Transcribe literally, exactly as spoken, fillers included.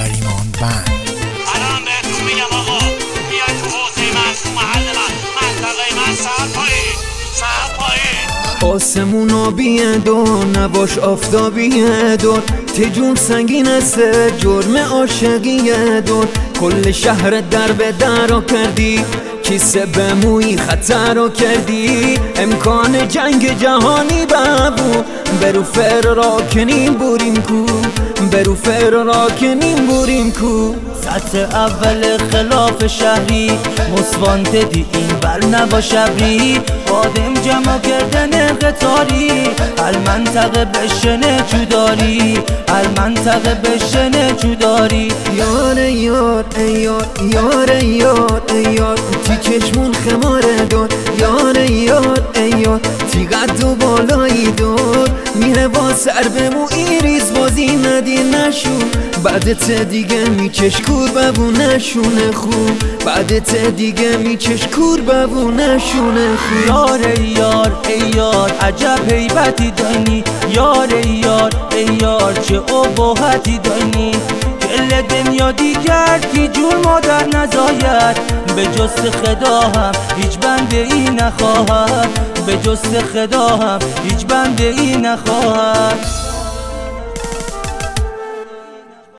بریمان بند. الان بهتون میگم آقا بیاید تو حوزه من، تو محل من، منطقه من سر پایین سر پایین. آسمون آبیه دور نباش آفتابیه دور، تجون سنگین است جرم عاشقیه دور. کل شهر در به در رو کردی، کیسه به موی خطر رو کردی. امکان جنگ جهانی بابو، برو فر را کنیم بوریم کو، برو فر را کنیم بوریم کو. سطح اول خلاف شهری مسوانددی این بر نبا شبری، بادم جمع کردن قطاری، المنطقه بشنه جوداری، المنطقه بشنه جوداری. یار یار ای یار یار یار ای یار، تی چشمون خماره دار. یار یار ای یار تی قد و بالایی دار، میره با سر به مو ایریز بازی ندی نشو. بعدت دیگه میچش کور ببو نشونه خوب، بعدت دیگه میچش کور ببو نشونه خوب. یار ای یار ای یار عجب هیبتی دانی، یار ای یار ای یار چه ابهتی دانی. کل دنیا دیگر کی جور مادر نزاید، به جست خدا هم هیچ بنده ای نخواهد، به جست خدا هم هیچ بنده ای نخواهد.